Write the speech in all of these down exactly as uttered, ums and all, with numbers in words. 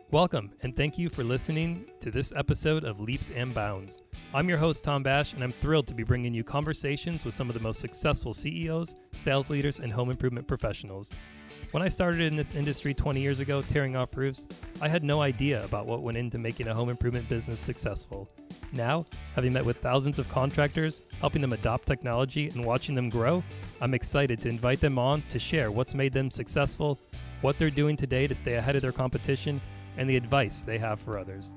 Welcome, and thank you for listening to this episode of Leaps and Bounds. I'm your host, Tom Bash, and I'm thrilled to be bringing you conversations with some of the most successful C E Os, sales leaders, and home improvement professionals. When I started in this industry twenty years ago, tearing off roofs, I had no idea about what went into making a home improvement business successful. Now, having met with thousands of contractors, helping them adopt technology, and watching them grow, I'm excited to invite them on to share what's made them successful, what they're doing today to stay ahead of their competition, and the advice they have for others.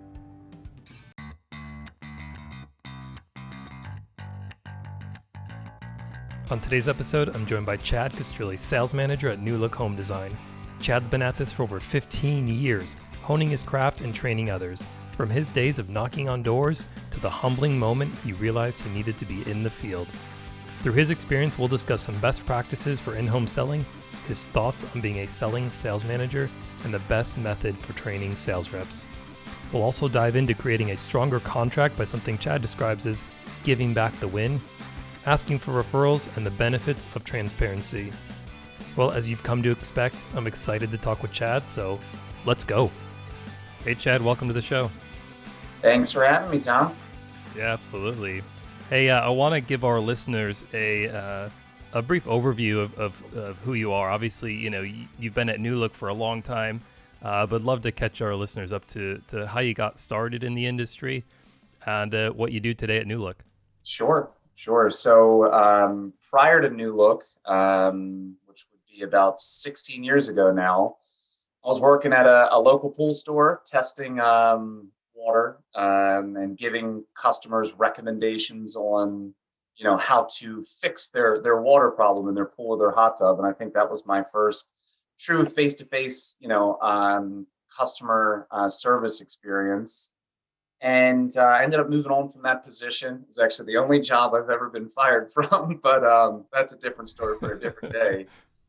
On today's episode, I'm joined by Chad Castrilli, sales manager at New Look Home Design. Chad's been at this for over fifteen years, honing his craft and training others. From his days of knocking on doors to the humbling moment he realized he needed to be in the field. Through his experience, we'll discuss some best practices for in-home selling, his thoughts on being a selling sales manager, and the best method for training sales reps. We'll also dive into creating a stronger contract by something Chad describes as giving back the win, asking for referrals, and the benefits of transparency. Well, as you've come to expect, I'm excited to talk with Chad, so let's go. Hey Chad, welcome to the show. Thanks for having me, Tom. Yeah, absolutely. Hey, uh, I want to give our listeners a uh, a brief overview of, of, of who you are. Obviously, you know, you've been at New Look for a long time, uh, but love to catch our listeners up to, to how you got started in the industry and uh, what you do today at New Look. Sure, sure. So um, prior to New Look, um, which would be about sixteen years ago now, I was working at a, a local pool store testing um, water um, and giving customers recommendations on you know, how to fix their, their water problem in their pool or their hot tub. And I think that was my first true face-to-face, you know, um, customer uh, service experience. And uh, I ended up moving on from that position. It's actually the only job I've ever been fired from, but um, that's a different story for a different day.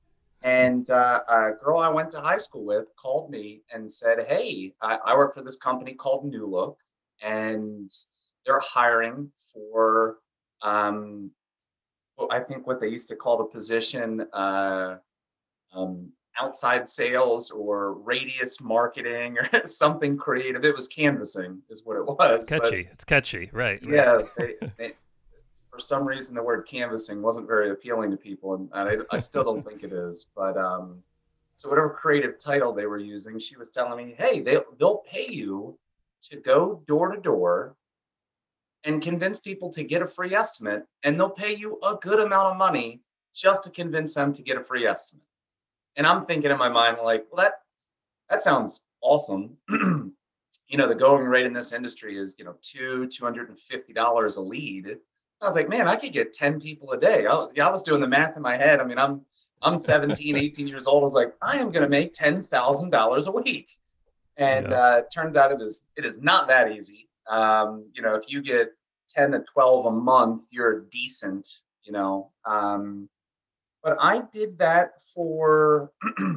And uh, a girl I went to high school with called me and said, hey, I, I work for this company called New Look, and they're hiring for Um, well, I think what they used to call the position uh, um, outside sales or radius marketing or something creative. It was canvassing is what it was. Catchy. But, it's catchy, right? Yeah. Right. They, they, for some reason, the word canvassing wasn't very appealing to people. And I, I still don't think it is. But um, so whatever creative title they were using, she was telling me, hey, they, they'll pay you to go door to door and convince people to get a free estimate, and they'll pay you a good amount of money just to convince them to get a free estimate. And I'm thinking in my mind, like, well, that that sounds awesome. You know, the going rate in this industry is, you know, two, two hundred fifty dollars a lead. I was like, man, I could get ten people a day. I, I was doing the math in my head. I mean, I'm I'm seventeen, eighteen years old. I was like, I am going to make ten thousand dollars a week. And yeah. uh, it turns out it is it is not that easy. Um, you know, if you get ten to twelve a month, you're decent, you know. Um, but I did that for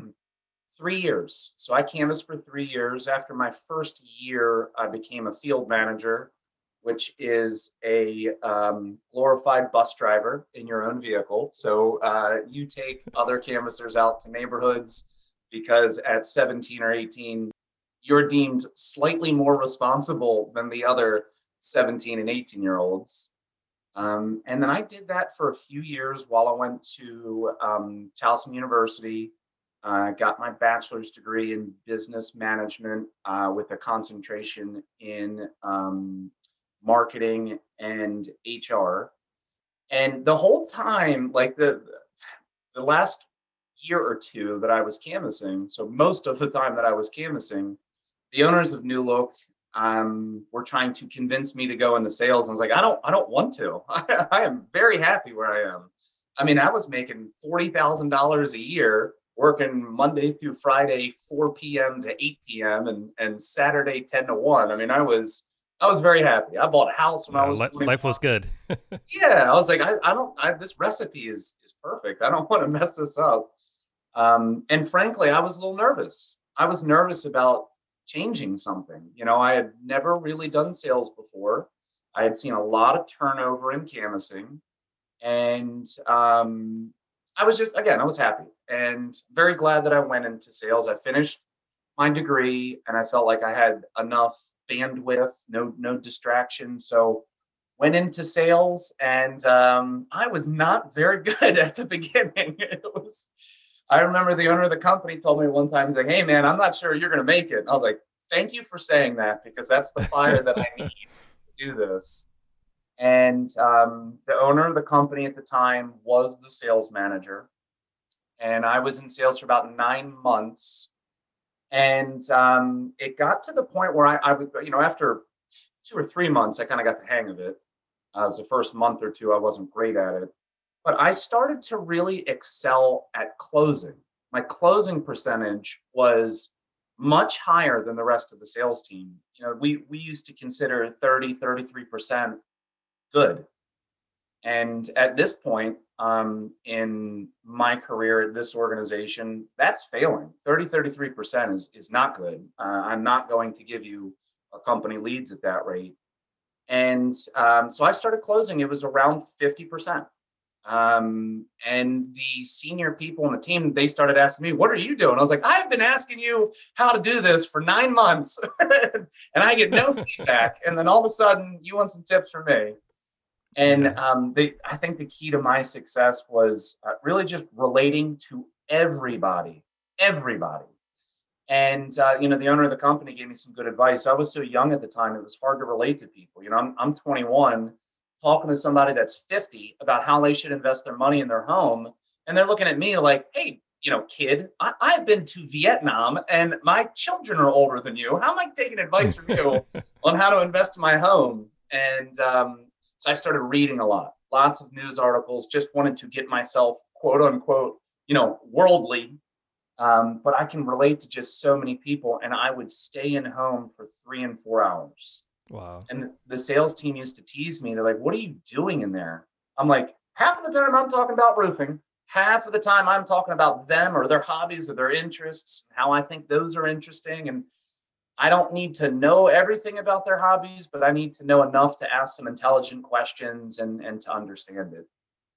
three years. So I canvassed for three years. After my first year, I became a field manager, which is a um, glorified bus driver in your own vehicle. So uh, you take other canvassers out to neighborhoods because at seventeen or eighteen, you're deemed slightly more responsible than the other seventeen and eighteen year olds. Um, and then I did that for a few years while I went to um, Towson University. I uh, got my bachelor's degree in business management uh, with a concentration in um, marketing and H R. And the whole time, like the, the last year or two that I was canvassing, so most of the time that I was canvassing, the owners of New Look um, were trying to convince me to go into sales. And I was like, I don't, I don't want to. I, I am very happy where I am. I mean, I was making forty thousand dollars a year, working Monday through Friday, four p.m. to eight p.m. and, and Saturday, ten to one. I mean, I was, I was very happy. I bought a house when yeah, I was twenty-one. Life was good. Yeah. I was like, I, I don't, I, this recipe is, is perfect. I don't want to mess this up. Um, and frankly, I was a little nervous. I was nervous about changing something. You know, I had never really done sales before. I had seen a lot of turnover in canvassing, and um, I was just, again, I was happy and very glad that I went into sales. I finished my degree, and I felt like I had enough bandwidth, no no distraction. So went into sales, and um, I was not very good at the beginning. It was, I remember the owner of the company told me one time, he's like, "Hey man, I'm not sure you're going to make it." And I was like, "Thank you for saying that because that's the fire that I need to do this." And um, the owner of the company at the time was the sales manager, and I was in sales for about nine months. And um, it got to the point where I, I would, you know, after two or three months, I kind of got the hang of it. Uh, it was the first month or two, I wasn't great at it, but I started to really excel at closing. My closing percentage was much higher than the rest of the sales team. You know, we we used to consider thirty, thirty-three percent good. And at this point um, in my career at this organization, that's failing. thirty, thirty-three percent is, is not good. Uh, I'm not going to give you a company leads at that rate. And um, so I started closing, it was around fifty percent. Um, and the senior people on the team, they started asking me, "What are you doing?" I was like, "I've been asking you how to do this for nine months and I get no feedback. And then all of a sudden you want some tips from me." And Yeah. um, they, I think the key to my success was uh, really just relating to everybody, everybody. And uh, you know, the owner of the company gave me some good advice. I was so young at the time; it was hard to relate to people. You know, I'm I'm twenty-one, talking to somebody that's fifty about how they should invest their money in their home, and they're looking at me like, "Hey, you know, kid, I, I've been to Vietnam, and my children are older than you. How am I taking advice from you on how to invest in my home?" And um, so I started reading a lot, lots of news articles. Just wanted to get myself, quote unquote, you know, worldly, um, but I can relate to just so many people. And I would stay in home for three and four hours. Wow. And the, the sales team used to tease me. They're like, "What are you doing in there?" I'm like, half of the time I'm talking about roofing. Half of the time I'm talking about them or their hobbies or their interests, how I think those are interesting. And I don't need to know everything about their hobbies, but I need to know enough to ask some intelligent questions and, and to understand it.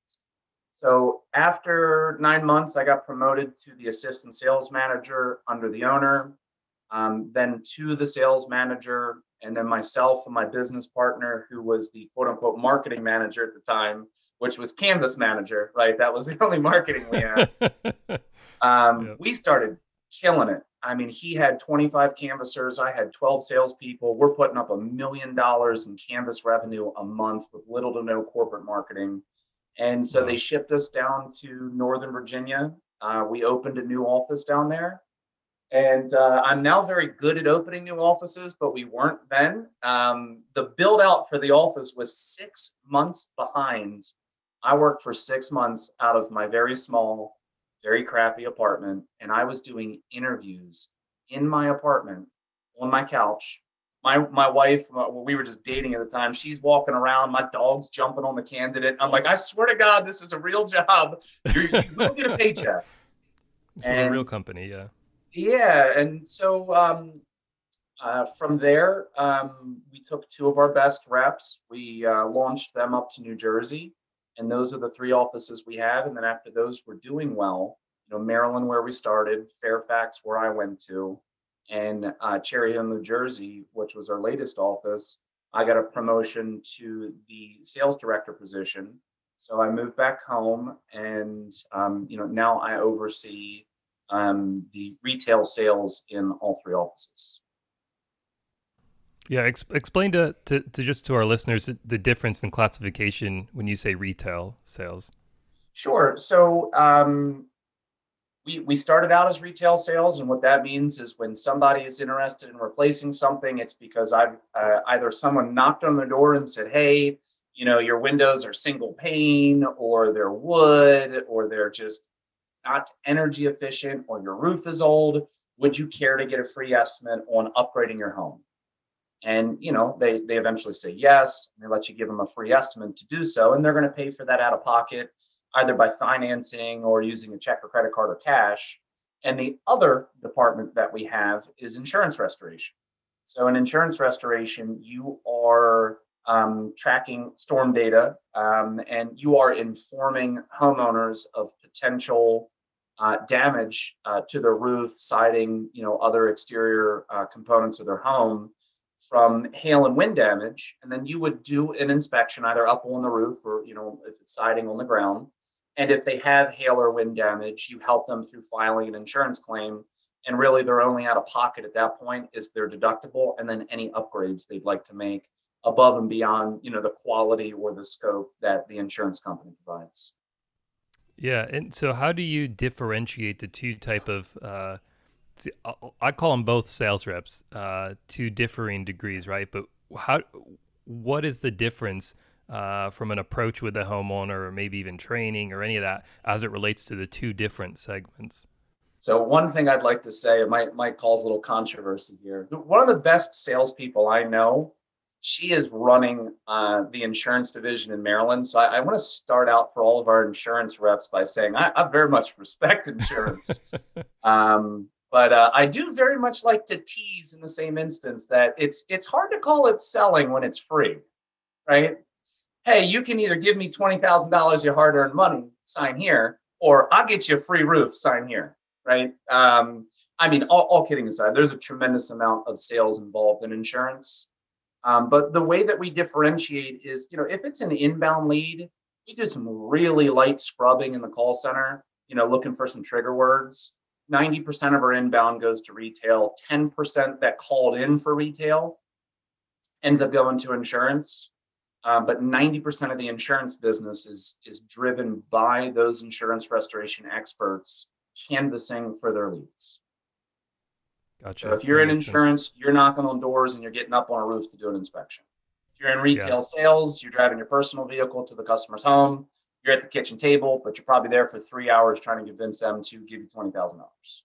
So after nine months, I got promoted to the assistant sales manager under the owner, um, then to the sales manager, and then myself and my business partner, who was the quote unquote marketing manager at the time, which was Canvas manager, right? That was the only marketing we had. Um, Yep. we started killing it. I mean, he had twenty-five canvassers. I had twelve salespeople. We're putting up a million dollars in Canvas revenue a month with little to no corporate marketing. And so they Wow. shipped us down to Northern Virginia. Uh, we opened a new office down there. And uh, I'm now very good at opening new offices, but we weren't then. Um, the build out for the office was six months behind. I worked for six months out of my very small, very crappy apartment, and I was doing interviews in my apartment on my couch. My my wife, uh, well, we were just dating at the time. She's walking around. My dog's jumping on the candidate. I'm like, "I swear to God, this is a real job. You're, you will get a paycheck." This is a real And company, yeah. yeah, and so um, uh, from there, um, we took two of our best reps. We uh, launched them up to New Jersey, and those are the three offices we have. And then after those were doing well, you know, Maryland, where we started, Fairfax, where I went to, and uh, Cherry Hill, New Jersey, which was our latest office. I got a promotion to the sales director position. So I moved back home, and um, you know, now I oversee um, the retail sales in all three offices. Yeah, ex- explain to, to, to just to our listeners the, the difference in classification when you say retail sales. Sure. So um, we we started out as retail sales, and what that means is when somebody is interested in replacing something, it's because I've uh, either someone knocked on the door and said, "Hey, you know, your windows are single pane, or they're wood, or they're just not energy efficient, or your roof is old. Would you care to get a free estimate on upgrading your home?" And you know, they they eventually say yes, and they let you give them a free estimate to do so, and they're going to pay for that out of pocket, either by financing or using a check or credit card or cash. And the other department that we have is insurance restoration. So in insurance restoration, you are um, tracking storm data, um, and you are informing homeowners of potential uh, damage uh, to their roof, siding, you know, other exterior uh, components of their home from hail and wind damage. And then you would do an inspection either up on the roof or, you know, if it's siding on the ground. And if they have hail or wind damage, you help them through filing an insurance claim. And really, they're only out of pocket at that point is their deductible and then any upgrades they'd like to make above and beyond, you know, the quality or the scope that the insurance company provides. Yeah, and so how do you differentiate the two type of uh, see, I I call them both sales reps, uh, to differing degrees, right? But how, what is the difference uh, from an approach with the homeowner, or maybe even training or any of that, as it relates to the two different segments? So one thing I'd like to say, it might might cause a little controversy here. One of the best salespeople I know, she is running uh, the insurance division in Maryland. So I, I want to start out for all of our insurance reps by saying I, I very much respect insurance, um, but uh, I do very much like to tease in the same instance that it's it's hard to call it selling when it's free, right? Hey, you can either give me twenty thousand dollars your hard-earned money, sign here, or I'll get you a free roof, sign here. Right. Um, I mean, all, all kidding aside, there's a tremendous amount of sales involved in insurance. Um, but the way that we differentiate is, you know, if it's an inbound lead, we do some really light scrubbing in the call center, you know, looking for some trigger words. ninety percent of our inbound goes to retail. ten percent that called in for retail ends up going to insurance. Um, but ninety percent of the insurance business is, is driven by those insurance restoration experts canvassing for their leads. Gotcha. So if you're That in makes sense. insurance, you're knocking on doors and you're getting up on a roof to do an inspection. If you're in Yeah. retail sales, you're driving your personal vehicle to the customer's home. You're at the kitchen table, but you're probably there for three hours trying to convince them to give you twenty thousand dollars.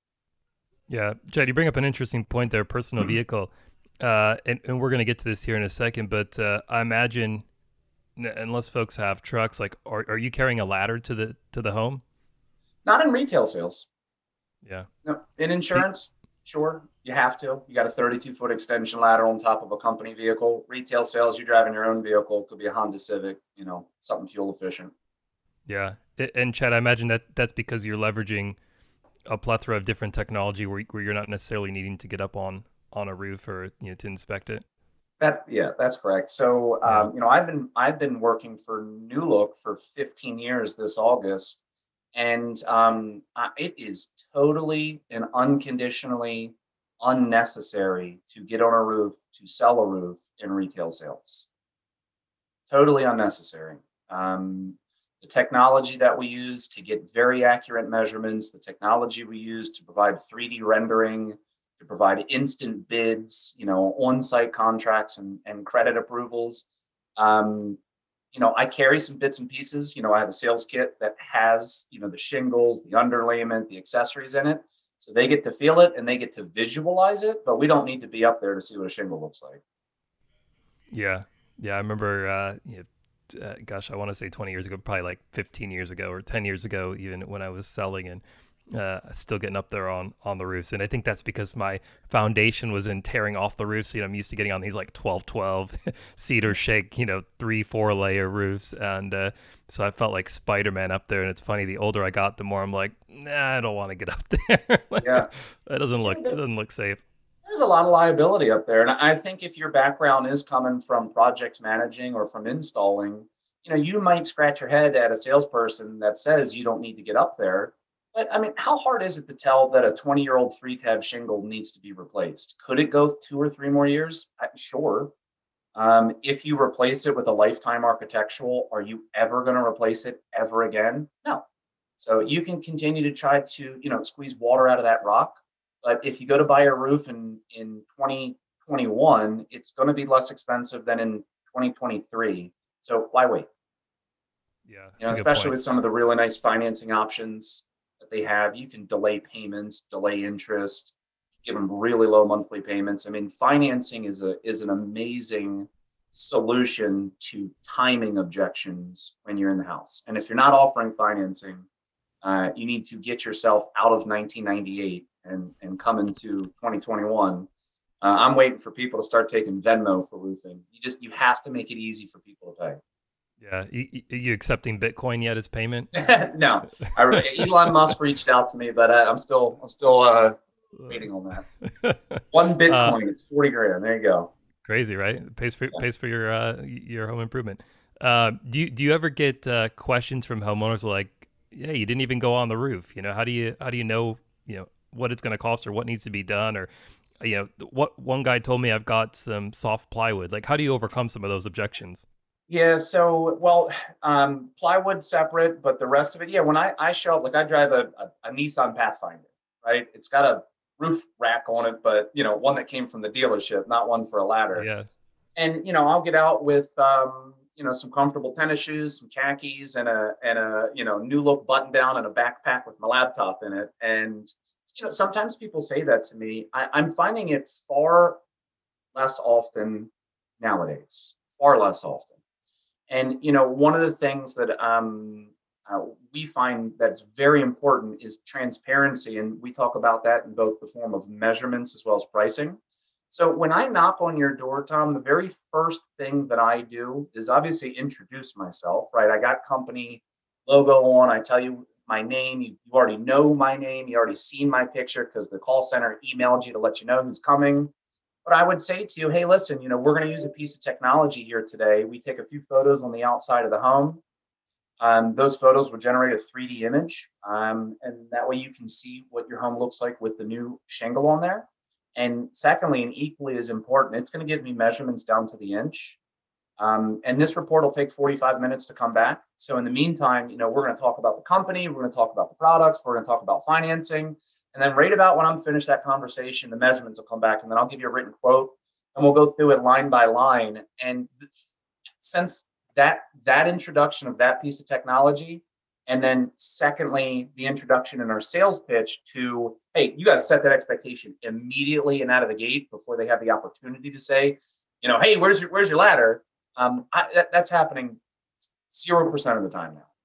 Yeah. Chad, you bring up an interesting point there, personal vehicle. Uh, and, and we're going to get to this here in a second, but uh, I imagine, n- unless folks have trucks, like, are, are you carrying a ladder to the to the home? Not in retail sales. Yeah. No, in Be- insurance, sure, you have to. You got a thirty-two foot extension ladder on top of a company vehicle. Retail sales, you're driving your own vehicle. It could be a Honda Civic, you know, something fuel efficient. Yeah. A- And Chad, I imagine that that's because you're leveraging a plethora of different technology where, where you're not necessarily needing to get up on on a roof or, you know, to inspect it. That's yeah, that's correct. So Yeah. um, you know, I've been I've been working for New Look for fifteen years this August, and um, uh, it is totally and unconditionally unnecessary to get on a roof to sell a roof in retail sales. Totally unnecessary. Um, the technology that we use to get very accurate measurements, the technology we use to provide three D rendering, to provide instant bids, you know, on-site contracts and, and credit approvals. Um, you know, I carry some bits and pieces. You know, I have a sales kit that has, you know, the shingles, the underlayment, the accessories in it. So they get to feel it and they get to visualize it, but we don't need to be up there to see what a shingle looks like. Yeah. Yeah. I remember, uh, you know, uh, gosh, I want to say twenty years ago, probably like fifteen years ago or ten years ago, even when I was selling and uh, still getting up there on, on the roofs. And I think that's because my foundation was in tearing off the roofs. You know, I'm used to getting on these like twelve twelve cedar shake, you know, three, four layer roofs. And uh, so I felt like Spider-Man up there. And it's funny, the older I got, the more I'm like, nah, I don't want to get up there. Yeah. That doesn't Yeah, look, it doesn't look safe. there's a lot of liability up there. And I think if your background is coming from project managing or from installing, you know, you might scratch your head at a salesperson that says you don't need to get up there. But I mean, how hard is it to tell that a twenty year old three tab shingle needs to be replaced? Could it go two or three more years? I, sure. Um, if you replace it with a lifetime architectural, are you ever going to replace it ever again? No. So you can continue to try to, you know, squeeze water out of that rock. But if you go to buy a roof in, in twenty twenty-one, it's going to be less expensive than in twenty twenty-three. So why wait? Yeah, You know, that's a good especially point. with some of the really nice financing options that they have, you can delay payments, delay interest, give them really low monthly payments. I mean, financing is a is an amazing solution to timing objections when you're in the house. And if you're not offering financing, uh, you need to get yourself out of nineteen ninety-eight and and come into twenty twenty-one. Uh, I'm waiting for people to start taking Venmo for roofing. You just you have to make it easy for people to pay. Yeah. Y- y- you accepting Bitcoin yet as payment? No, I, Elon Musk reached out to me, but I, I'm still I'm still uh, waiting on that. One uh, Bitcoin, it's forty grand. There you go. crazy, right? It pays for Yeah. pays for your uh, your home improvement. Uh, do you do you ever get uh, questions from homeowners like, "Yeah, you didn't even go on the roof. You know, how do you how do you know you know what it's going to cost or what needs to be done or you know what one guy told me I've got some soft plywood. Like, how do you overcome some of those objections? Yeah, so well, um, plywood separate, but the rest of it, yeah. When I I show up, like I drive a, a, a Nissan Pathfinder, right? It's got a roof rack on it, but you know, one that came from the dealership, not one for a ladder. Yeah, And you know, I'll get out with um, you know, some comfortable tennis shoes, some khakis, and a and a you know new look button down and a backpack with my laptop in it. And you know, sometimes people say that to me. I, I'm finding it far less often nowadays, far less often. And you know, one of the things that um, uh, we find that's very important is transparency, and we talk about that in both the form of measurements as well as pricing. So when I knock on your door, Tom, the very first thing that I do is obviously introduce myself. Right, I got company logo on. I tell you my name. You, you already know my name. You already seen my picture because the call center emailed you to let you know who's coming. But I would say to you, hey, listen, you know, we're going to use a piece of technology here today. We take a few photos on the outside of the home. Um, those photos will generate a three D image. Um, and that way you can see what your home looks like with the new shingle on there. And secondly, and equally as important, it's going to give me measurements down to the inch. Um, and this report will take forty-five minutes to come back. So in the meantime, you know, we're going to talk about the company, we're going to talk about the products, we're going to talk about financing. And then right about when I'm finished that conversation, the measurements will come back and then I'll give you a written quote and we'll go through it line by line. And since that that introduction of that piece of technology, and then secondly, the introduction in our sales pitch to, hey, you guys set that expectation immediately and out of the gate before they have the opportunity to say, you know, hey, where's your where's your ladder? Um, I, that, that's happening zero percent of the time now.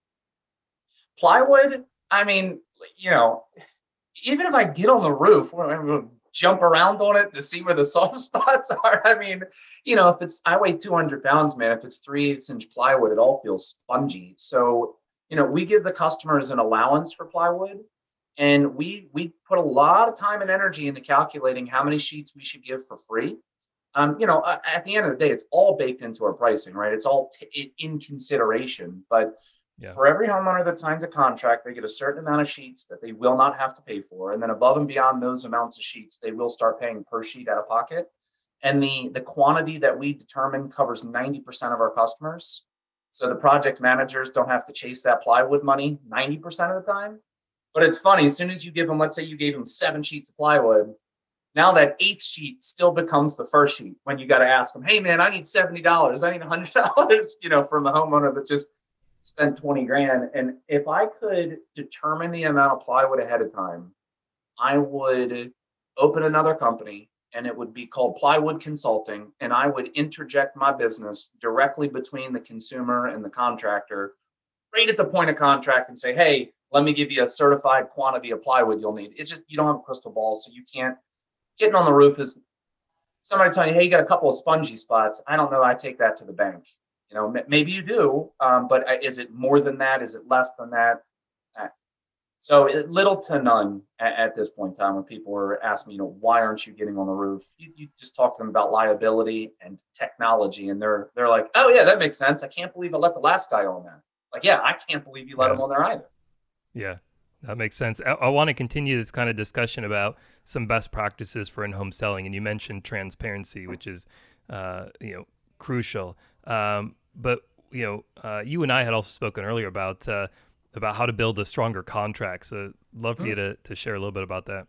Plywood, I mean, you know, even if I get on the roof, I'm gonna jump around on it to see where the soft spots are. I mean, you know, if it's I weigh two hundred pounds, man. If it's three eighths inch plywood, it all feels spongy. So, you know, we give the customers an allowance for plywood, and we we put a lot of time and energy into calculating how many sheets we should give for free. Um, you know, uh, at the end of the day, it's all baked into our pricing, right? It's all t- in consideration. But yeah, for every homeowner that signs a contract, they get a certain amount of sheets that they will not have to pay for, and then above and beyond those amounts of sheets, they will start paying per sheet out of pocket. And the the quantity that we determine covers ninety percent of our customers. So the project managers don't have to chase that plywood money ninety percent of the time. But it's funny, as soon as you give them, let's say you gave them seven sheets of plywood, now that eighth sheet still becomes the first sheet when you got to ask them, hey man, I need seventy dollars, I need one hundred dollars, you know, from a homeowner that just spent twenty grand. And if I could determine the amount of plywood ahead of time, I would open another company and it would be called Plywood Consulting. And I would interject my business directly between the consumer and the contractor, right at the point of contract, and say, hey, let me give you a certified quantity of plywood you'll need. It's just, you don't have a crystal ball. So you can't, getting on the roof is somebody telling you, hey, you got a couple of spongy spots. I don't know. I take that to the bank. You know, maybe you do, um, but is it more than that? Is it less than that? Uh, So it, little to none at, at this point in time when people are asking me, you know, why aren't you getting on the roof? You, you just talk to them about liability and technology, and they're they're like, oh yeah, that makes sense. I can't believe I let the last guy on there. Like, yeah, I can't believe you let yeah, him on there either. yeah. That makes sense. I, I want to continue this kind of discussion about some best practices for in-home selling, and you mentioned transparency, which is, uh, you know, crucial. Um, but you know, uh, you and I had also spoken earlier about uh, about how to build a stronger contract. So, love for you Mhm. to to share a little bit about that.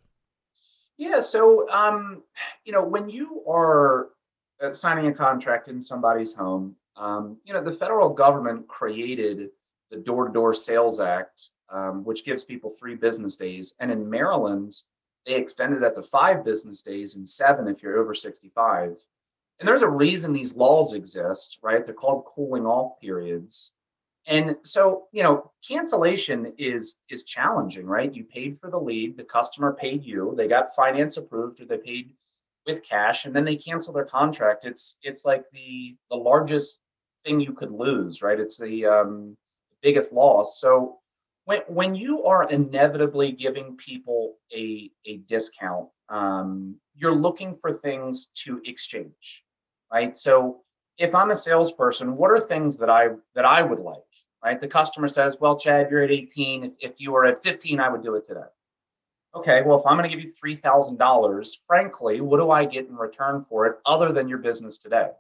Yeah. So, um, you know, when you are uh, signing a contract in somebody's home, um, you know, the federal government created the Door to Door Sales Act, um, which gives people three business days. And in Maryland, they extended that to five business days and seven if you're over sixty-five. And there's a reason these laws exist, right? They're called cooling off periods. And so, you know, cancellation is is challenging, right? You paid for the lead, the customer paid you, they got finance approved or they paid with cash and then they cancel their contract. It's it's like the the largest thing you could lose, right? It's the um, biggest loss. So when when you are inevitably giving people a a discount, um, you're looking for things to exchange, right? So if I'm a salesperson, what are things that I that I would like, right? The customer says, "Well, Chad, you're at eighteen. If, if you were at fifteen, I would do it today." Okay, well, if I'm going to give you three thousand dollars, frankly, what do I get in return for it other than your business today?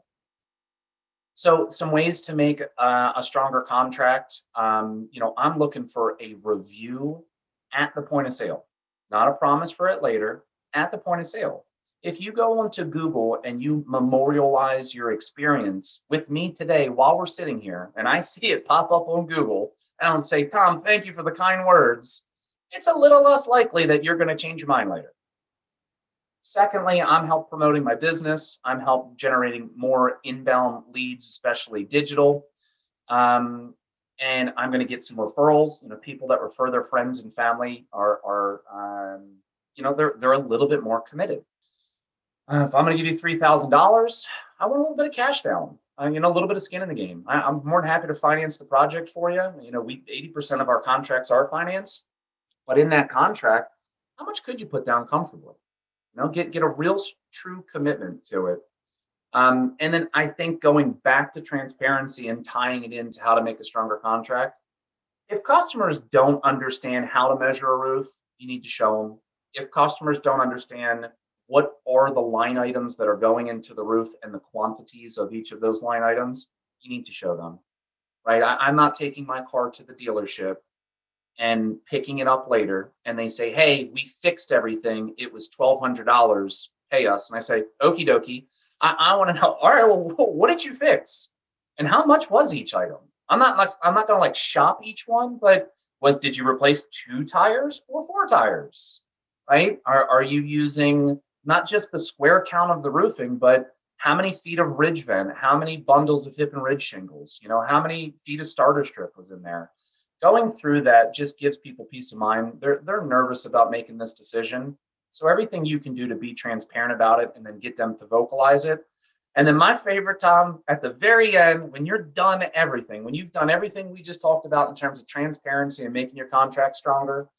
So, some ways to make uh, a stronger contract. Um, you know, I'm looking for a review at the point of sale, not a promise for it later. At the point of sale. If you go onto Google and you memorialize your experience with me today while we're sitting here, and I see it pop up on Google, and I'll say, "Tom, thank you for the kind words," it's a little less likely that you're going to change your mind later. Secondly, I'm help promoting my business. I'm help generating more inbound leads, especially digital. Um, and I'm going to get some referrals. You know, people that refer their friends and family are, are um, you know, they're they're a little bit more committed. Uh, if I'm going to give you three thousand dollars, I want a little bit of cash down. Uh, you know, a little bit of skin in the game. I, I'm more than happy to finance the project for you. You know, we eighty percent of our contracts are financed, but in that contract, how much could you put down comfortably? You know, get get a real true commitment to it. Um, and then I think going back to transparency and tying it into how to make a stronger contract. If customers don't understand how to measure a roof, you need to show them. If customers don't understand what are the line items that are going into the roof and the quantities of each of those line items, you need to show them, right? I, I'm not taking my car to the dealership and picking it up later and they say, "Hey, we fixed everything. It was twelve hundred dollars. Pay us." And I say, "Okie dokie. I, I want to know, all right, well, what did you fix? And how much was each item?" I'm not like, I'm not going to like shop each one, but was, did you replace two tires or four tires? Right? Are, are you using not just the square count of the roofing, but how many feet of ridge vent, how many bundles of hip and ridge shingles, you know, how many feet of starter strip was in there? Going through that just gives people peace of mind. They're they're nervous about making this decision. So everything you can do to be transparent about it and then get them to vocalize it. And then my favorite, Tom, at the very end, when you're done everything, when you've done everything we just talked about in terms of transparency and making your contract stronger,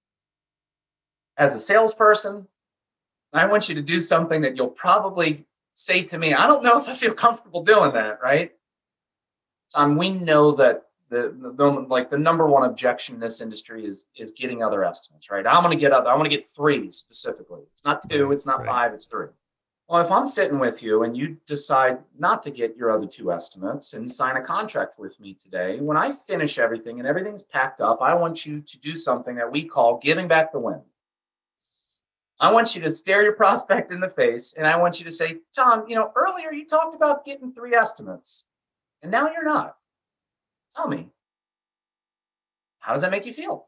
as a salesperson, I want you to do something that you'll probably say to me, "I don't know if I feel comfortable doing that," right? Tom, we know that the, the, the like the number one objection in this industry is is getting other estimates, right? I'm going to get other. I want to get three specifically. It's not two. Right, It's not right. five. It's three. Well, if I'm sitting with you and you decide not to get your other two estimates and sign a contract with me today, when I finish everything and everything's packed up, I want you to do something that we call giving back the win. I want you to stare your prospect in the face and I want you to say, "Tom, you know, earlier you talked about getting three estimates and now you're not. Tell me, how does that make you feel?"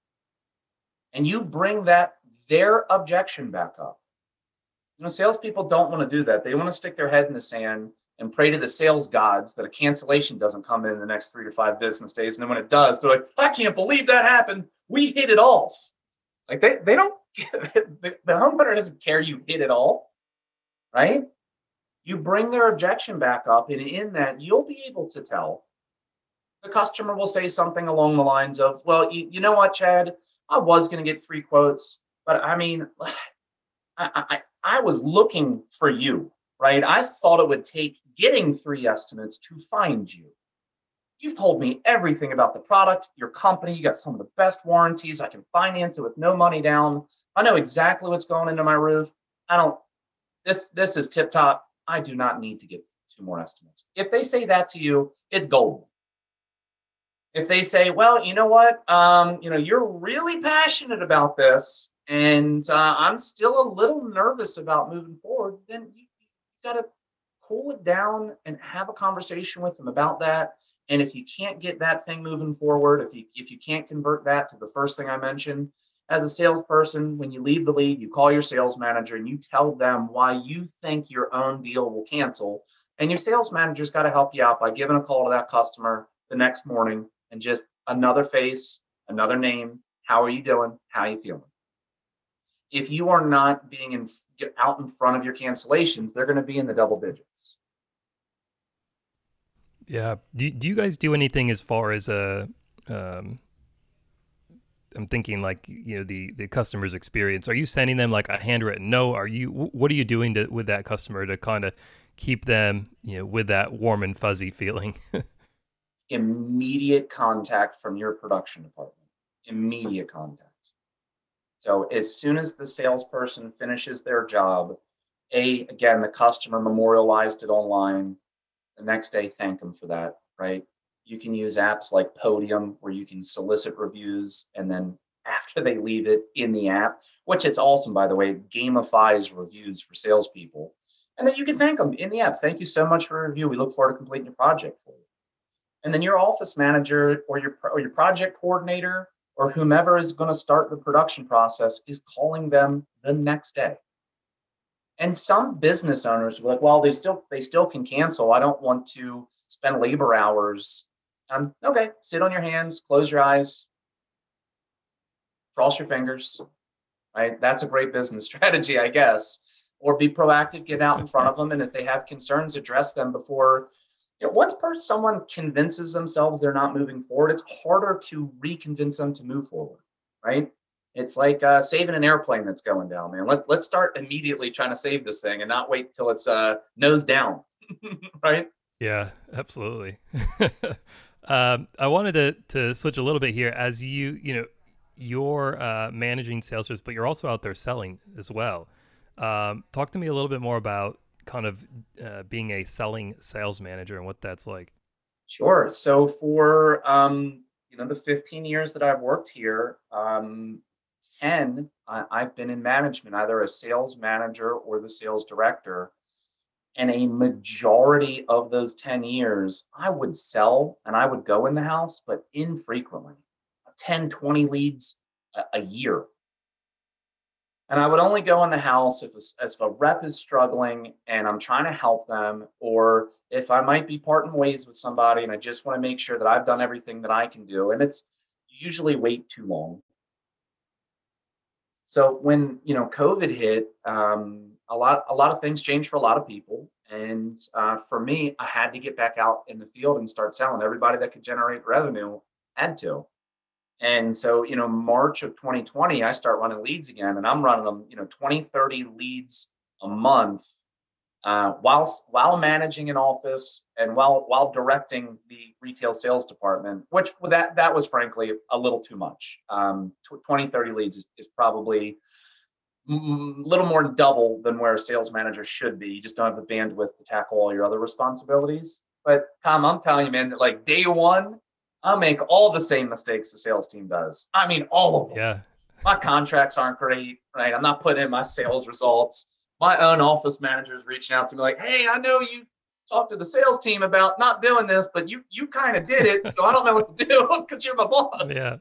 And you bring that their objection back up. You know, salespeople don't want to do that. They want to stick their head in the sand and pray to the sales gods that a cancellation doesn't come in the next three to five business days. And then when it does, they're like, "I can't believe that happened. We hit it off." Like they, they don't, the, the homeowner doesn't care you hit it off, right? You bring their objection back up, and in that, you'll be able to tell. The customer will say something along the lines of, "Well, you, you know what, Chad? I was going to get three quotes, but I mean, I, I, I was looking for you, right? I thought it would take getting three estimates to find you. You've told me everything about the product, your company. You got some of the best warranties. I can finance it with no money down. I know exactly what's going into my roof. I don't, this, this is tip top. I do not need to get two more estimates." If they say that to you, it's golden. If they say, "Well, you know what, um, you know, you're really passionate about this, and uh, I'm still a little nervous about moving forward," then you, you got to cool it down and have a conversation with them about that. And if you can't get that thing moving forward, if you if you can't convert that to the first thing I mentioned, as a salesperson, when you leave the lead, you call your sales manager and you tell them why you think your own deal will cancel. And your sales manager's got to help you out by giving a call to that customer the next morning and just another face, another name. How are you doing? How are you feeling? If you are not being in, out in front of your cancellations, they're going to be in the double digits. Yeah. Do, do you guys do anything as far as a, um, I'm thinking like, you know, the, the customer's experience. Are you sending them like a handwritten note? Are you, what are you doing to, with that customer to kind of keep them, you know, with that warm and fuzzy feeling? Immediate contact from your production department. Immediate contact. So as soon as the salesperson finishes their job, A, again, the customer memorialized it online. The next day, thank them for that, right? You can use apps like Podium where you can solicit reviews and then after they leave it in the app, which it's awesome, by the way, it gamifies reviews for salespeople. And then you can thank them in the app. Thank you so much for a review. We look forward to completing your project for you. And then your office manager or your, or your project coordinator or whomever is going to start the production process is calling them the next day. And some business owners were like, well, they still they still can cancel. I don't want to spend labor hours. Um, okay, sit on your hands, close your eyes, cross your fingers. Right? That's a great business strategy, I guess. Or be proactive, get out in front of them, and if they have concerns, address them before. You know, once per someone convinces themselves they're not moving forward, it's harder to reconvince them to move forward, right? It's like uh, saving an airplane that's going down, man. Let, let's start immediately trying to save this thing and not wait till it's uh, nose down, right? Yeah, absolutely. um, I wanted to, to switch a little bit here as you, you know, you're uh, managing sales reps, but you're also out there selling as well. Um, talk to me a little bit more about kind of uh, being a selling sales manager and what that's like. Sure. So for um, you know the fifteen years that I've worked here, um, ten I, I've been in management, either a sales manager or the sales director. And a majority of those ten years, I would sell and I would go in the house, but infrequently, ten, twenty leads a, a year. And I would only go in the house if a, if a rep is struggling and I'm trying to help them, or if I might be parting ways with somebody and I just want to make sure that I've done everything that I can do. And it's usually wait too long. So when you know COVID hit, um, a lot a lot of things changed for a lot of people, and uh, for me, I had to get back out in the field and start selling. Everybody that could generate revenue had to. And so, you know, March of twenty twenty, I start running leads again, and I'm running them, you know, twenty, thirty leads a month, uh, while while managing an office and while while directing the retail sales department, which that that was frankly a little too much. Um, twenty, thirty leads is, is probably a little more than double than where a sales manager should be. You just don't have the bandwidth to tackle all your other responsibilities. But Tom, I'm telling you, man, that like day one, I'll make all the same mistakes the sales team does. I mean, all of them. Yeah. My contracts aren't great, right? I'm not putting in my sales results. My own office manager is reaching out to me like, hey, I know you talked to the sales team about not doing this, but you you kind of did it. So I don't know what to do because you're my boss. Yeah.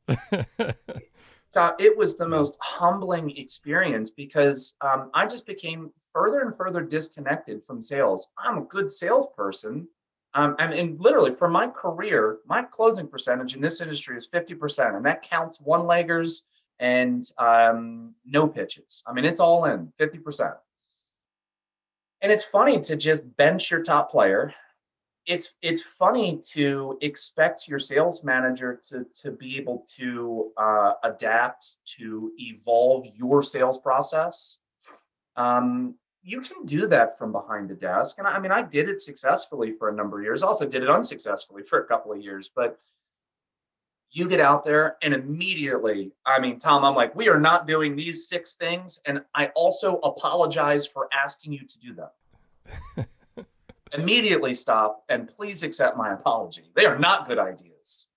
So it was the most humbling experience because um, I just became further and further disconnected from sales. I'm a good salesperson. Um, and, and literally for my career, my closing percentage in this industry is fifty percent. And that counts one-leggers and um, no pitches. I mean, it's all in fifty percent. And it's funny to just bench your top player. It's it's funny to expect your sales manager to, to be able to uh, adapt, to evolve your sales process. Um, you can do that from behind the desk. And I, I mean, I did it successfully for a number of years, also did it unsuccessfully for a couple of years. But you get out there and immediately, I mean, Tom, I'm like, we are not doing these six things. And I also apologize for asking you to do them. Immediately stop and please accept my apology. They are not good ideas.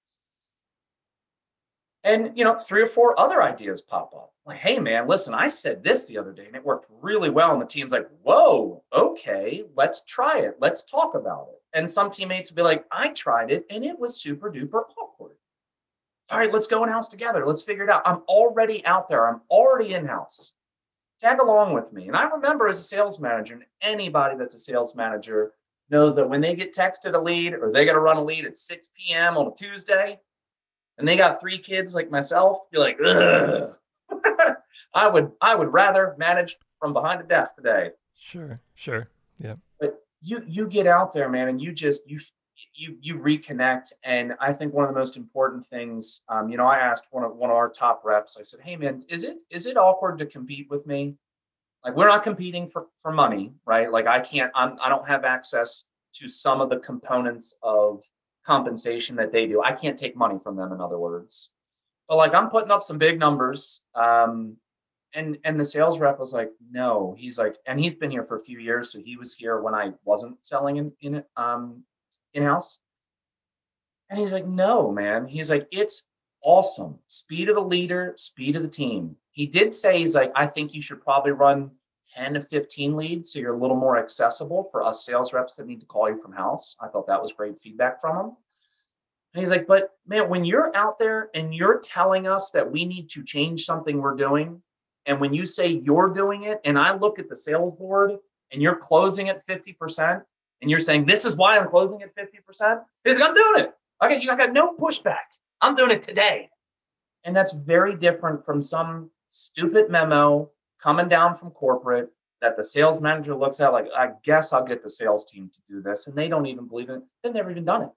And, you know, three or four other ideas pop up. Like, hey, man, listen, I said this the other day and it worked really well. And the team's like, whoa, okay, let's try it. Let's talk about it. And some teammates will be like, I tried it and it was super duper awkward. All right, let's go in-house together. Let's figure it out. I'm already out there. I'm already in-house. Tag along with me. And I remember as a sales manager, and anybody that's a sales manager knows that when they get texted a lead or they got to run a lead at six p.m. on a Tuesday, and they got three kids like myself, you're like, ugh. I would I would rather manage from behind a desk today. Sure, sure. Yeah. But you you get out there, man, and you just you you you reconnect. And I think one of the most important things, um, you know, I asked one of one of our top reps, I said, hey man, is it is it awkward to compete with me? Like we're not competing for for money, right? Like I can't, I'm, I don't have access to some of the components of compensation that they do. I can't take money from them, in other words. But like I'm putting up some big numbers. Um, and and the sales rep was like, no. He's like, and he's been here for a few years, so he was here when I wasn't selling in in um in house. And he's like, no, man. He's like, it's awesome. Speed of the leader, speed of the team. He did say, he's like, I think you should probably run ten to fifteen leads so you're a little more accessible for us sales reps that need to call you from house. I thought that was great feedback from him. And he's like, but man, when you're out there and you're telling us that we need to change something we're doing, and when you say you're doing it, and I look at the sales board and you're closing at fifty percent, and you're saying, this is why I'm closing at fifty percent, he's like, I'm doing it. Okay, I got no pushback. I'm doing it today. And that's very different from some stupid memo coming down from corporate that the sales manager looks at like, I guess I'll get the sales team to do this. And they don't even believe it. They've never even done it.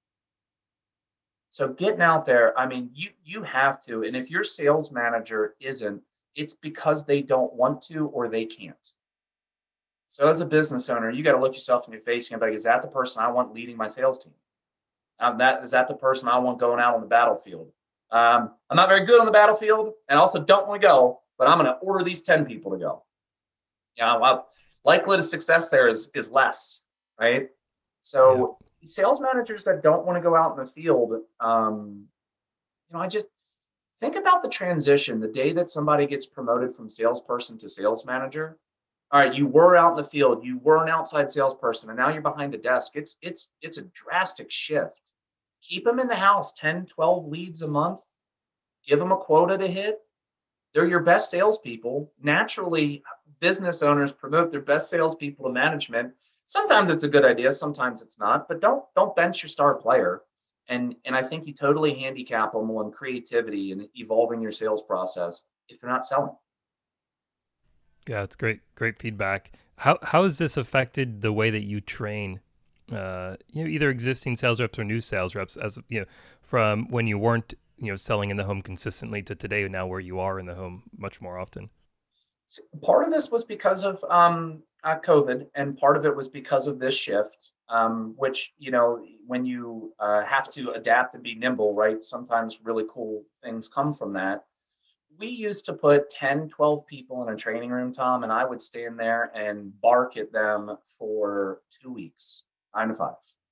So getting out there, I mean, you you have to. And if your sales manager isn't, it's because they don't want to or they can't. So as a business owner, you got to look yourself in your face and be like, is that the person I want leading my sales team? Um, that is that the person I want going out on the battlefield? Um, I'm not very good on the battlefield, and also don't want to go, but I'm going to order these ten people to go. You know, well, likelihood of success there is is less, right? So yeah. Sales managers that don't want to go out in the field, um, you know, I just think about the transition. The day that somebody gets promoted from salesperson to sales manager, all right, you were out in the field, you were an outside salesperson, and now you're behind a desk. It's it's it's a drastic shift. Keep them in the house, ten, twelve leads a month. Give them a quota to hit. They're your best salespeople. Naturally, business owners promote their best salespeople to management. Sometimes it's a good idea, sometimes it's not, but don't don't bench your star player. And and I think you totally handicap them on creativity and evolving your sales process if they're not selling. Yeah, it's great, great feedback. How how has this affected the way that you train, uh, you know, either existing sales reps or new sales reps, as you know, from when you weren't, you know, selling in the home consistently to today, now where you are in the home much more often? So part of this was because of um, uh, COVID, and part of it was because of this shift, um, which, you know, when you uh, have to adapt and be nimble, right? Sometimes really cool things come from that. We used to put ten, twelve people in a training room, Tom, and I would stand there and bark at them for two weeks, nine to five.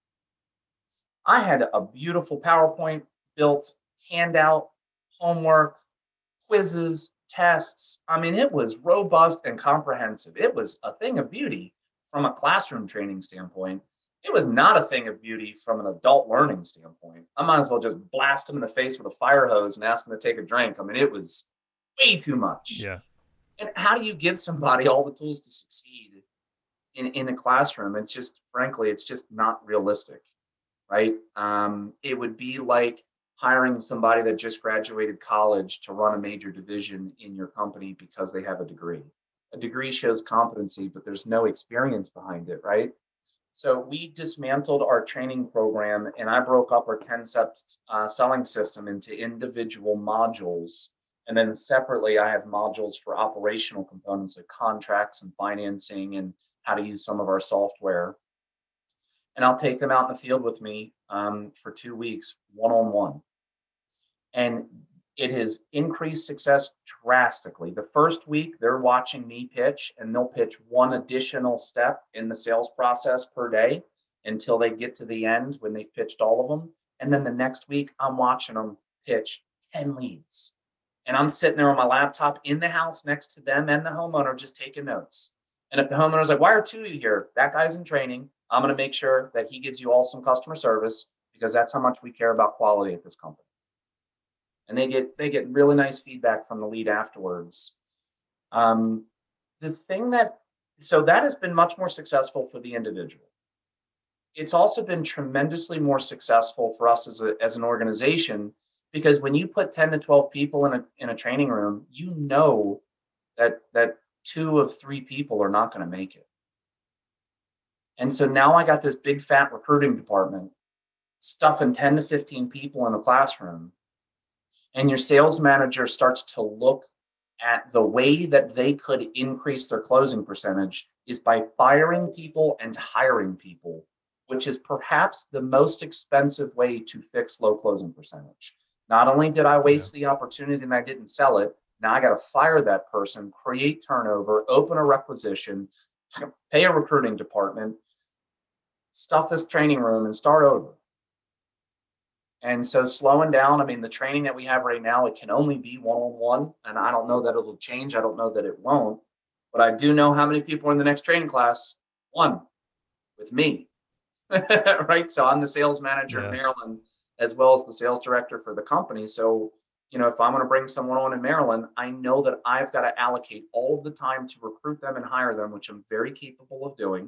I had a beautiful PowerPoint built, handout, homework, quizzes, tests. I mean, it was robust and comprehensive. It was a thing of beauty from a classroom training standpoint. It was not a thing of beauty from an adult learning standpoint. I might as well just blast them in the face with a fire hose and ask them to take a drink. I mean, it was way too much. Yeah. And how do you give somebody all the tools to succeed in, in a classroom? It's just, frankly, it's just not realistic, right? Um, it would be like hiring somebody that just graduated college to run a major division in your company because they have a degree. A degree shows competency, but there's no experience behind it, right? So we dismantled our training program, and I broke up our ten steps uh, selling system into individual modules. And then separately, I have modules for operational components like contracts and financing and how to use some of our software. And I'll take them out in the field with me um, for two weeks, one-on-one. And it has increased success drastically. The first week, they're watching me pitch, and they'll pitch one additional step in the sales process per day until they get to the end when they've pitched all of them. And then the next week, I'm watching them pitch ten leads. And I'm sitting there on my laptop in the house next to them and the homeowner just taking notes. And if the homeowner's like, why are two of you here? That guy's in training. I'm going to make sure that he gives you all some customer service because that's how much we care about quality at this company. And they get they get really nice feedback from the lead afterwards. Um, the thing that, so that has been much more successful for the individual. It's also been tremendously more successful for us as a as an organization, because when you put ten to twelve people in a in a training room, you know that that two of three people are not going to make it. And so now I got this big fat recruiting department stuffing ten to fifteen people in a classroom. And your sales manager starts to look at the way that they could increase their closing percentage is by firing people and hiring people, which is perhaps the most expensive way to fix low closing percentage. Not only did I Yeah. waste the opportunity and I didn't sell it, now I got to fire that person, create turnover, open a requisition, pay a recruiting department, stuff this training room, and start over. And so slowing down, I mean, the training that we have right now, it can only be one-on-one. And I don't know that it'll change. I don't know that it won't. But I do know how many people are in the next training class. One, with me. Right? So I'm the sales manager in Yeah. Maryland, as well as the sales director for the company. So, you know, if I'm going to bring someone on in Maryland, I know that I've got to allocate all of the time to recruit them and hire them, which I'm very capable of doing.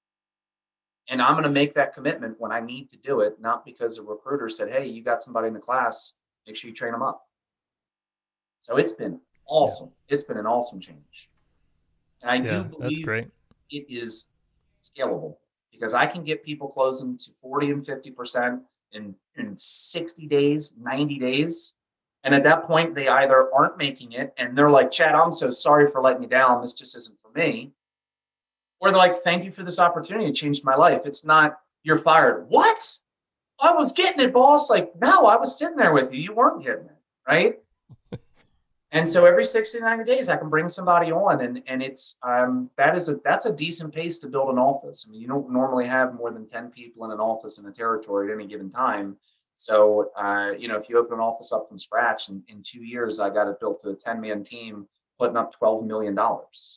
And I'm going to make that commitment when I need to do it, not because a recruiter said, hey, you got somebody in the class, make sure you train them up. So it's been Yeah. awesome. It's been an awesome change. And I do Yeah. That's believe great. it is scalable because I can get people closing to forty and fifty percent in, in sixty days, ninety days. And at that point, they either aren't making it and they're like, Chad, I'm so sorry for letting you down. This just isn't for me. Or they're like, thank you for this opportunity. It changed my life. It's not, you're fired. What? I was getting it, boss. Like, no, I was sitting there with you. You weren't getting it. Right. And so every sixty to ninety days, I can bring somebody on. And, and it's, um, that is a, that's a decent pace to build an office. I mean, you don't normally have more than ten people in an office in a territory at any given time. So, uh, you know, if you open an office up from scratch in, in two years, I got it built to a ten man team, putting up twelve million dollars.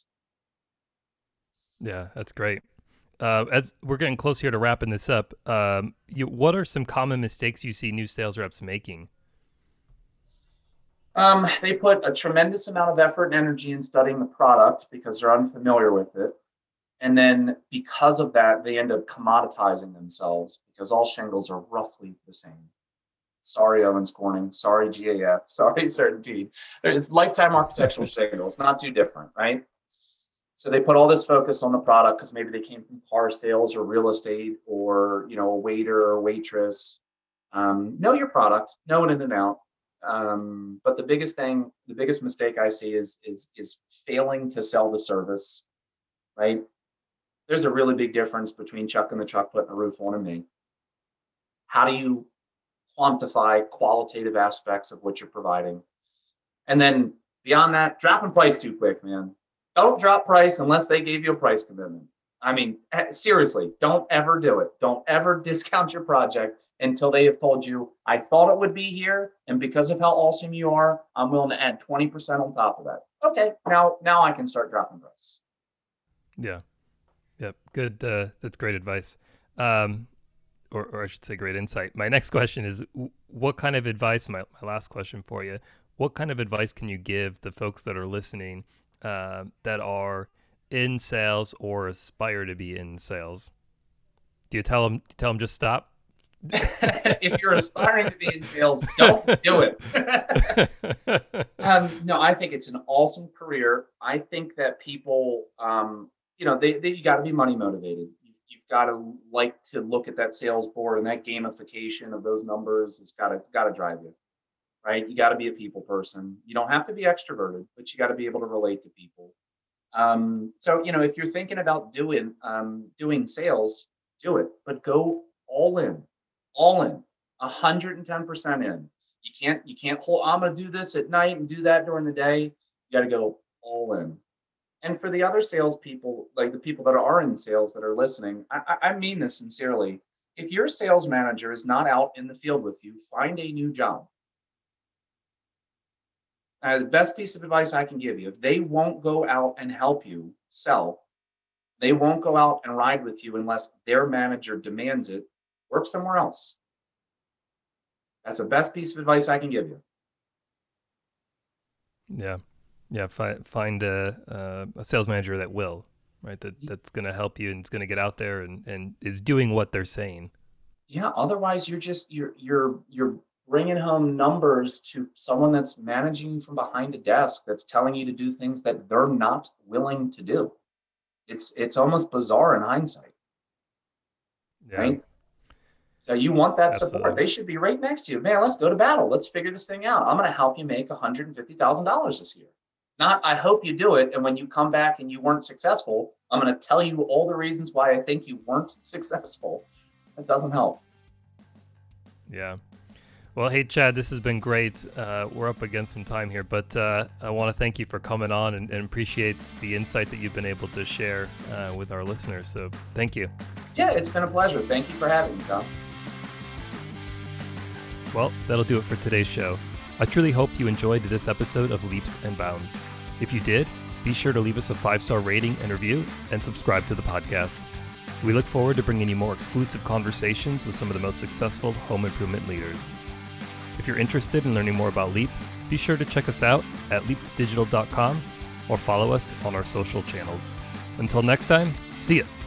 Yeah, that's great. Uh, as we're getting close here to wrapping this up, um, you, what are some common mistakes you see new sales reps making? Um, they put a tremendous amount of effort and energy in studying the product because they're unfamiliar with it. And then because of that, they end up commoditizing themselves because all shingles are roughly the same. Sorry, Owens Corning. Sorry, G A F. Sorry, Certainty. It's lifetime architectural shingles, not too different, right? So they put all this focus on the product because maybe they came from car sales or real estate or, you know, a waiter or waitress. Um, know your product, know it in and out. Um, but the biggest thing, the biggest mistake I see is is is failing to sell the service, right? There's a really big difference between Chuck in the truck putting a roof on and me. How do you quantify qualitative aspects of what you're providing? And then beyond that, dropping price too quick, man. Don't drop price unless they gave you a price commitment. I mean, seriously, don't ever do it. Don't ever discount your project until they have told you, I thought it would be here. And because of how awesome you are, I'm willing to add twenty percent on top of that. Okay, now, now I can start dropping price. Yeah. Yep. Good. Uh, that's great advice. Um, or, or I should say great insight. My next question is, what kind of advice, my, my last question for you, what kind of advice can you give the folks that are listening uh, that are in sales or aspire to be in sales? Do you tell them, tell them just stop? If you're aspiring to be in sales, don't do it. um, no, I think it's an awesome career. I think that people, um, you know, they, they you got to be money motivated. You, you've got to like to look at that sales board, and that gamification of those numbers has got to got to drive you, right? You got to be a people person. You don't have to be extroverted, but you got to be able to relate to people. Um, so, you know, if you're thinking about doing um, doing sales, do it, but go all in, all in, one hundred ten percent in. You can't, you can't hold, I'm going to do this at night and do that during the day. You got to go all in. And for the other salespeople, like the people that are in sales that are listening, I, I mean this sincerely. If your sales manager is not out in the field with you, find a new job. Uh, the best piece of advice I can give you, if they won't go out and help you sell, they won't go out and ride with you unless their manager demands it, work somewhere else. That's the best piece of advice I can give you. Yeah. Yeah. Find, find a, a sales manager that will, right? That that's going to help you and it's going to get out there and, and is doing what they're saying. Yeah. Otherwise you're just, you're, you're, you're bringing home numbers to someone that's managing you from behind a desk, that's telling you to do things that they're not willing to do. It's, it's almost bizarre in hindsight. Yeah. Right? So you want that Absolutely. support. They should be right next to you. Man, let's go to battle. Let's figure this thing out. I'm going to help you make one hundred fifty thousand dollars this year. Not, I hope you do it. And when you come back and you weren't successful, I'm going to tell you all the reasons why I think you weren't successful. That doesn't help. Yeah. Well, hey, Chad, this has been great. Uh, we're up against some time here, but uh, I want to thank you for coming on and, and appreciate the insight that you've been able to share uh, with our listeners. So thank you. Yeah, it's been a pleasure. Thank you for having me, Tom. Well, that'll do it for today's show. I truly hope you enjoyed this episode of Leaps and Bounds. If you did, be sure to leave us a five-star rating and review and subscribe to the podcast. We look forward to bringing you more exclusive conversations with some of the most successful home improvement leaders. If you're interested in learning more about Leap, be sure to check us out at leap digital dot com or follow us on our social channels. Until next time, see ya!